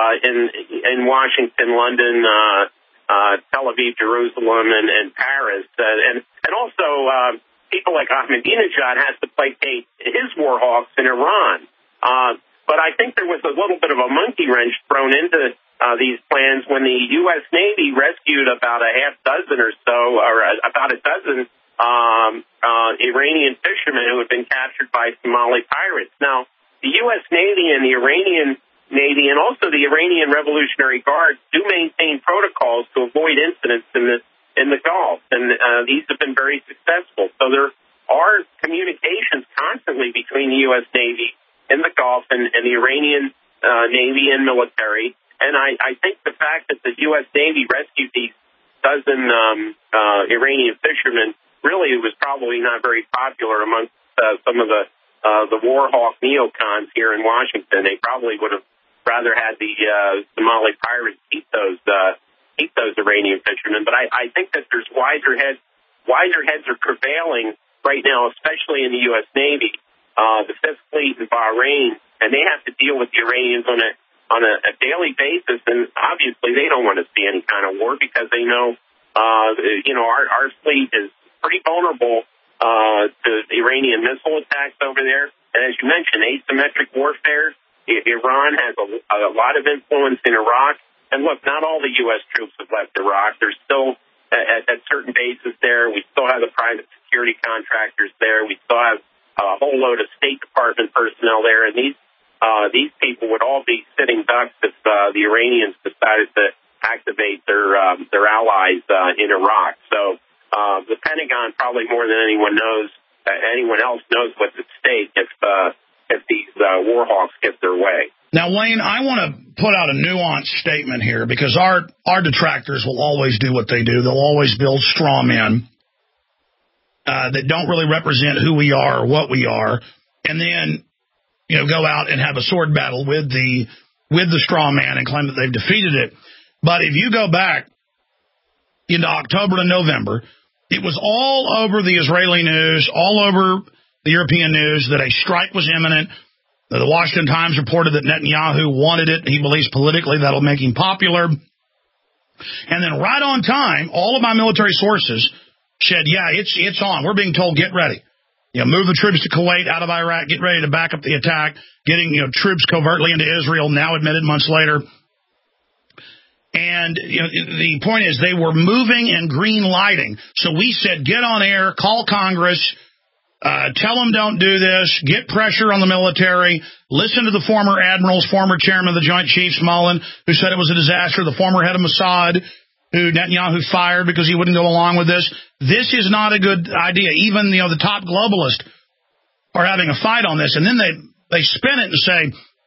in Washington, London, Tel Aviv, Jerusalem, and Paris. And also people like Ahmadinejad has to placate his war hawks in Iran. But I think there was a little bit of a monkey wrench thrown into these plans when the U.S. Navy rescued about a half dozen or so, or about a dozen Iranian fishermen who had been captured by Somali pirates. Now, the U.S. Navy and the Iranian Navy and also the Iranian Revolutionary Guard do maintain protocols to avoid incidents in the Gulf, and these have been very successful. So there are communications constantly between the U.S. Navy in the Gulf and the Iranian Navy and military. And I think the fact that the U.S. Navy rescued these dozen Iranian fishermen really was probably not very popular amongst some of the war hawk neocons here in Washington. They probably would have rather had the Somali pirates keep those Iranian fishermen. But I think that there's wiser heads are prevailing right now, especially in the U.S. Navy, the Fifth Fleet in Bahrain, and they have to deal with the Iranians on a daily basis. And obviously, they don't want to see any kind of war because they know, our fleet is pretty vulnerable to Iranian missile attacks over there. And as you mentioned, asymmetric warfare. Iran has a lot of influence in Iraq. And look, not all the U.S. troops have left Iraq. There's still, at certain bases there, we still have the private security contractors there. We still have a whole load of State Department personnel there. And these people would all be sitting ducks if the Iranians decided to activate their allies in Iraq. So the Pentagon probably more than anyone else knows what's at stake if these war hawks get their way. Now, Wayne, I want to put out a nuanced statement here because our detractors will always do what they do. They'll always build straw men that don't really represent who we are or what we are, and then go out and have a sword battle with the straw man and claim that they've defeated it. But if you go back into October to November, it was all over the Israeli news, all over the European news that a strike was imminent. The Washington Times reported that Netanyahu wanted it. He believes politically that'll make him popular. And then right on time, all of my military sources said, yeah, it's on. We're being told, get ready. Move the troops to Kuwait out of Iraq, get ready to back up the attack, getting troops covertly into Israel, now admitted months later. And the point is they were moving and green lighting. So we said, get on air, call Congress, tell them don't do this, get pressure on the military, listen to the former admirals, former chairman of the Joint Chiefs, Mullen, who said it was a disaster, the former head of Mossad, who Netanyahu fired because he wouldn't go along with this. This is not a good idea. Even, the top globalists are having a fight on this. And then they spin it and say,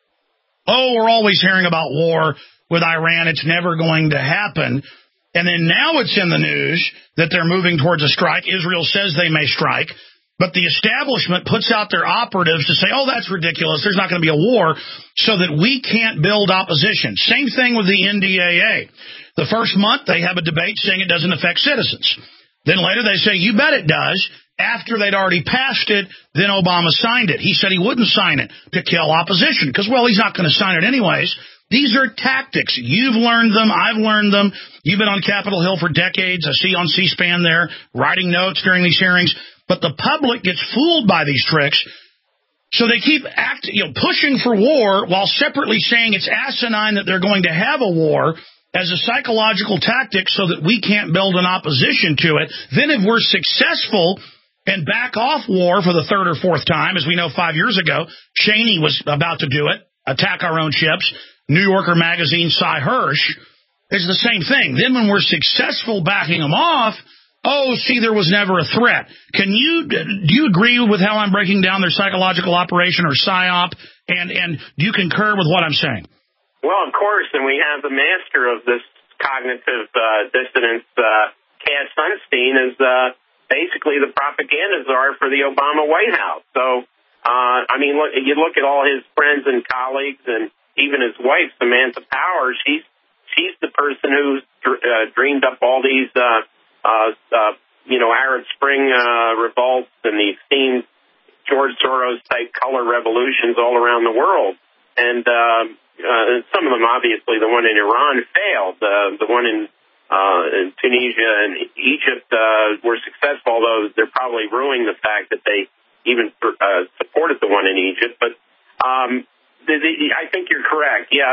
oh, we're always hearing about war with Iran. It's never going to happen. And then now it's in the news that they're moving towards a strike. Israel says they may strike. But the establishment puts out their operatives to say, oh, that's ridiculous. There's not going to be a war, so that we can't build opposition. Same thing with the NDAA. The first month, they have a debate saying it doesn't affect citizens. Then later they say, you bet it does. After they'd already passed it, then Obama signed it. He said he wouldn't sign it to kill opposition because, well, he's not going to sign it anyways. These are tactics. You've learned them. I've learned them. You've been on Capitol Hill for decades. I see on C-SPAN there writing notes during these hearings. But the public gets fooled by these tricks. So they keep pushing for war while separately saying it's asinine that they're going to have a war as a psychological tactic so that we can't build an opposition to it. Then if we're successful and back off war for the third or fourth time, as we know 5 years ago, Cheney was about to do it, attack our own ships. New Yorker magazine, Cy Hirsch, is the same thing. Then when we're successful backing them off, oh, see, there was never a threat. Do you agree with how I'm breaking down their psychological operation or PSYOP? And do you concur with what I'm saying? Well, of course, and we have the master of this cognitive dissonance, Cass Sunstein, is basically the propaganda czar for the Obama White House. So, you look at all his friends and colleagues, and even his wife, Samantha Power. She's the person who dreamed up all these, Arab Spring revolts and the esteemed George Soros-type color revolutions all around the world. And some of them, obviously, the one in Iran failed. The one in Tunisia and Egypt were successful, although they're probably ruining the fact that they even supported the one in Egypt. But I think you're correct. Yeah,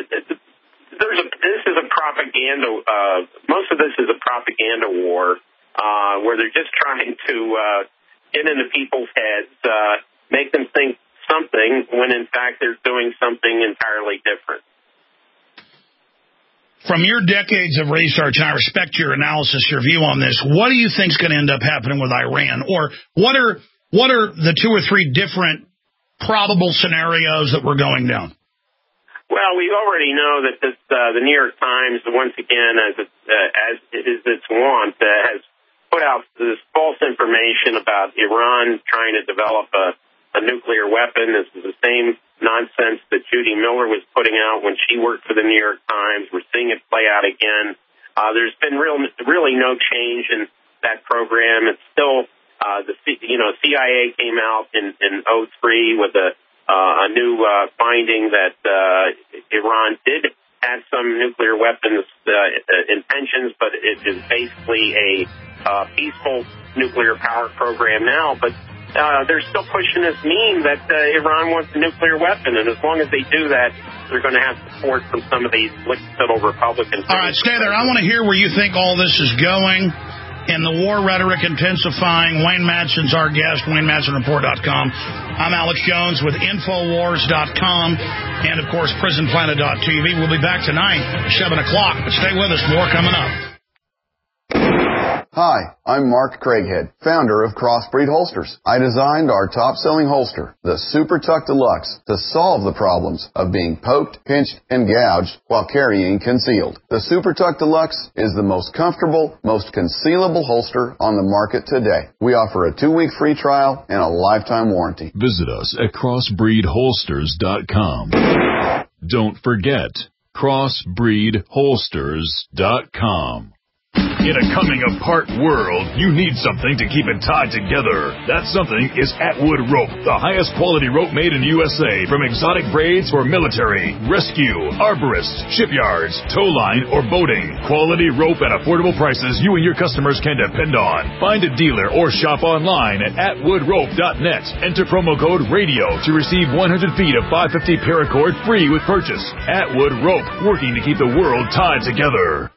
this is a propaganda. Most of this is a propaganda war where they're just trying to get into people's heads, make them think something when, in fact, they're doing something entirely different. From your decades of research, and I respect your analysis, your view on this, what do you think is going to end up happening with Iran? Or what are the 2 or 3 different probable scenarios that we're going down? Well, we already know that the New York Times, once again, as is its wont, has put out this false information about Iran trying to develop a nuclear weapon. This is the same nonsense that Judy Miller was putting out when she worked for the New York Times. We're seeing it play out again. There's been really no change in that program. It's still CIA came out in 2003 with a new finding that Iran did have some nuclear weapons intentions, but it is basically a peaceful nuclear power program now. But they're still pushing this meme that Iran wants a nuclear weapon, and as long as they do that, they're going to have support from some of these little Republicans. All right, stay there. I want to hear where you think all this is going. And the war rhetoric intensifying. Wayne Madson's our guest, WayneMadsonReport.com. I'm Alex Jones with Infowars.com and, of course, PrisonPlanet.tv. We'll be back tonight at 7 o'clock, but stay with us. More coming up. Hi, I'm Mark Craighead, founder of Crossbreed Holsters. I designed our top-selling holster, the Super Tuck Deluxe, to solve the problems of being poked, pinched, and gouged while carrying concealed. The Super Tuck Deluxe is the most comfortable, most concealable holster on the market today. We offer a 2-week free trial and a lifetime warranty. Visit us at crossbreedholsters.com. Don't forget, crossbreedholsters.com. In a coming-apart world, you need something to keep it tied together. That something is Atwood Rope, the highest quality rope made in USA, from exotic braids for military, rescue, arborists, shipyards, tow line, or boating. Quality rope at affordable prices you and your customers can depend on. Find a dealer or shop online at atwoodrope.net. Enter promo code RADIO to receive 100 feet of 550 paracord free with purchase. Atwood Rope, working to keep the world tied together.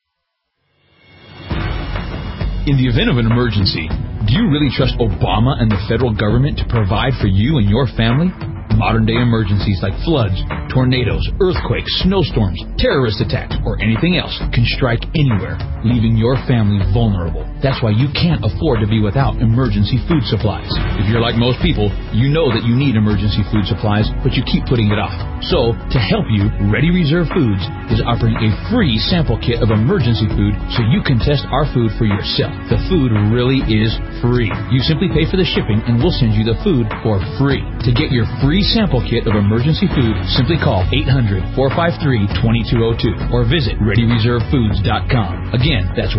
In the event of an emergency, do you really trust Obama and the federal government to provide for you and your family? Modern-day emergencies like floods, tornadoes, earthquakes, snowstorms, terrorist attacks, or anything else can strike anywhere, leaving your family vulnerable. That's why you can't afford to be without emergency food supplies. If you're like most people, you know that you need emergency food supplies, but you keep putting it off. So, to help you, Ready Reserve Foods is offering a free sample kit of emergency food so you can test our food for yourself. The food really is free. You simply pay for the shipping and we'll send you the food for free. To get your free sample kit of emergency food, simply call 800-453-2202 or visit ReadyReserveFoods.com. Again, that's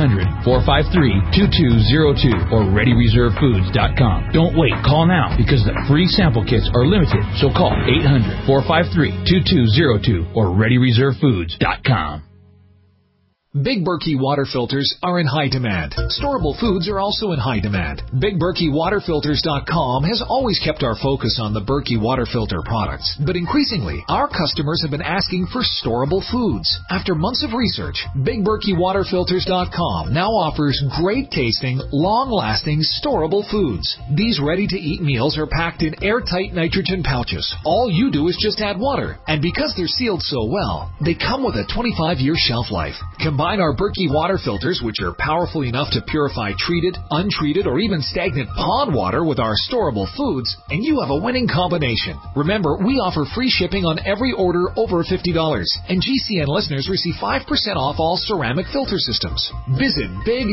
1-800-453-2202 or ReadyReserveFoods.com. Don't wait, call now because the free sample kits are limited. So call 800-453-2202 or ReadyReserveFoods.com. Big Berkey water filters are in high demand. Storable foods are also in high demand. BigBerkeyWaterFilters.com has always kept our focus on the Berkey water filter products, but increasingly, our customers have been asking for storable foods. After months of research, BigBerkeyWaterFilters.com now offers great-tasting, long-lasting, storable foods. These ready-to-eat meals are packed in airtight nitrogen pouches. All you do is just add water, and because they're sealed so well, they come with a 25-year shelf life. Combine our Berkey water filters, which are powerful enough to purify treated, untreated, or even stagnant pond water with our storable foods, and you have a winning combination. Remember, we offer free shipping on every order over $50, and GCN listeners receive 5% off all ceramic filter systems. Visit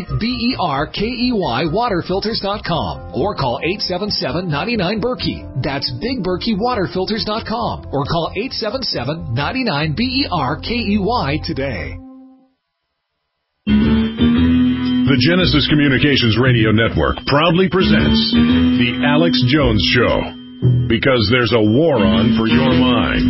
BigBerkeyWaterFilters.com or call 877-99-BERKEY. That's BigBerkeyWaterFilters.com or call 877-99-BERKEY today. The Genesis Communications Radio Network proudly presents The Alex Jones Show, because there's a war on for your mind.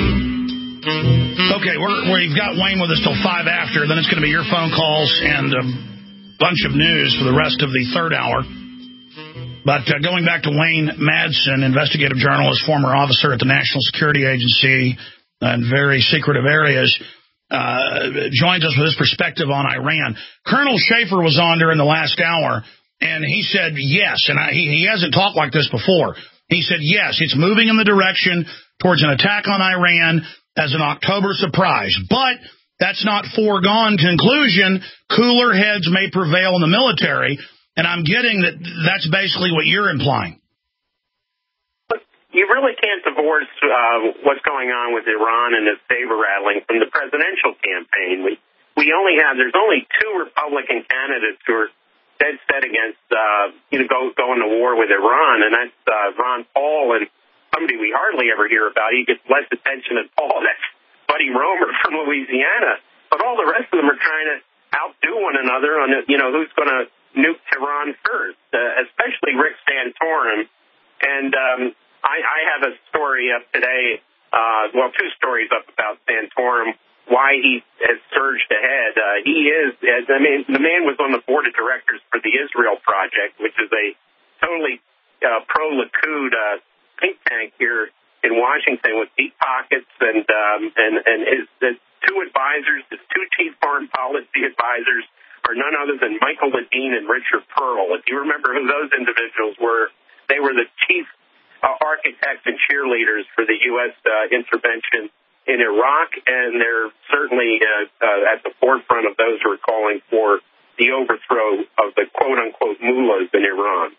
Okay, we've got Wayne with us till 5 after. Then it's going to be your phone calls and a bunch of news for the rest of the third hour. But going back to Wayne Madsen, investigative journalist, former officer at the National Security Agency, and very secretive areas. joins us with his perspective on Iran. Colonel Schaefer was on during the last hour, and he said yes, and he hasn't talked like this before. He said yes, it's moving in the direction towards an attack on Iran as an October surprise, but that's not foregone conclusion. Cooler heads may prevail in the military, and I'm getting that that's basically what you're implying. You really can't divorce what's going on with Iran and its saber rattling from the presidential campaign. There's only two Republican candidates who are dead set against going to war with Iran, and that's Ron Paul and somebody we hardly ever hear about. He gets less attention than Paul. That's Buddy Roemer from Louisiana. But all the rest of them are trying to outdo one another on who's going to nuke Tehran first, especially Rick Santorum. And I have a story up today, two stories up about Santorum, why he has surged ahead. The man was on the board of directors for the Israel Project, which is a totally pro-Likud think tank here in Washington with deep pockets, and his two advisors, his two chief foreign policy advisors, are none other than Michael Ledeen and Richard Pearl. If you remember who those individuals were, they were the chief architects and cheerleaders for the U.S. intervention in Iraq, and they're certainly at the forefront of those who are calling for the overthrow of the quote-unquote mullahs in Iran.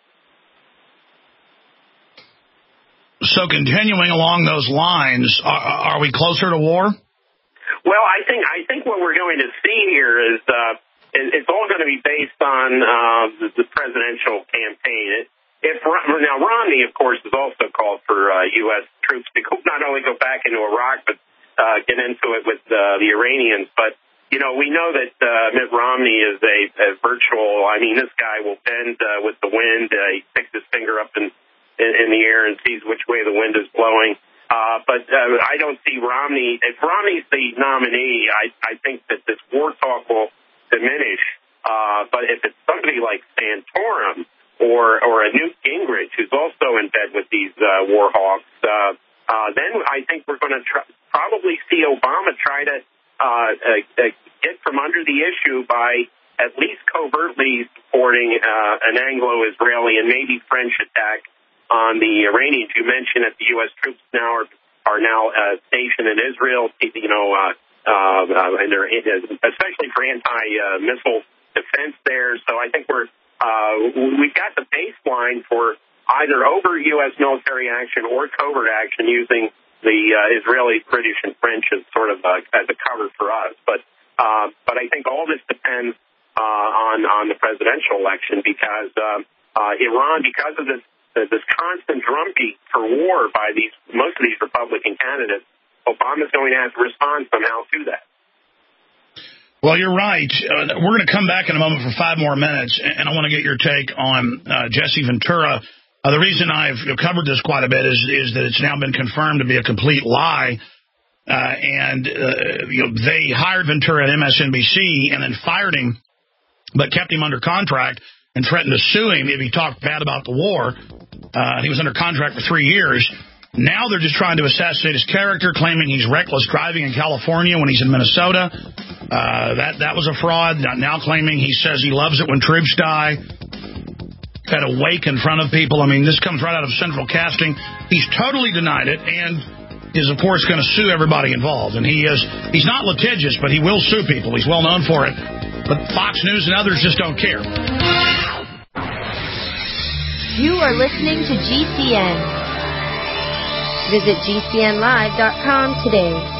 So continuing along those lines, are we closer to war? Well, I think what we're going to see here is it's all going to be based on the presidential campaign. Now, Romney, of course, has also called for U.S. troops to not only go back into Iraq, but get into it with the Iranians. But, we know that Mitt Romney is a virtual, this guy will bend with the wind. He sticks his finger up in the air and sees which way the wind is blowing. But I don't see Romney. If Romney's the nominee, I think that this war talk will diminish. But if it's somebody like Santorum or a Newt Gingrich, who's also in bed with these war hawks, then I think we're going to probably see Obama try to get from under the issue by at least covertly supporting an Anglo-Israeli and maybe French attack on the Iranians. You mentioned that the U.S. troops now are stationed in Israel, and they're especially for anti-missile defense there. So I think we've got the baseline for either over U.S. military action or covert action using the Israeli, British, and French as sort of as a cover for us. But I think all this depends on the presidential election because Iran, because of this constant drumbeat for war by most of these Republican candidates, Obama's going to have to respond somehow to that. Well, you're right. We're going to come back in a moment for 5 more minutes, and I want to get your take on Jesse Ventura. The reason I've covered this quite a bit is that it's now been confirmed to be a complete lie. They hired Ventura at MSNBC and then fired him, but kept him under contract and threatened to sue him if he talked bad about the war. He was under contract for 3 years. Now they're just trying to assassinate his character, claiming he's reckless driving in California when he's in Minnesota. That was a fraud. Now claiming he says he loves it when troops die. Had a wake in front of people. This comes right out of Central Casting. He's totally denied it and is, of course, going to sue everybody involved. And he's not litigious, but he will sue people. He's well known for it. But Fox News and others just don't care. You are listening to GCN. Visit GCNlive.com today.